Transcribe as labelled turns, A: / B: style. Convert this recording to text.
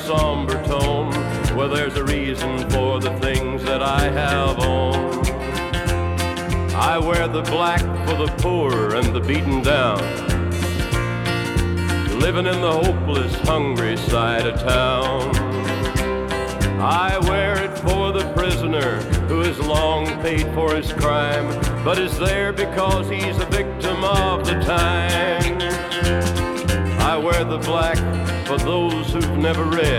A: somber tone. Well, there's a reason for the things that I have on. I wear the black for the poor and the beaten down, living in the hopeless, hungry side of town. I wear it for the prisoner who has long paid for his crime, but is there because he's a victim of the time. I wear the black for those who've never read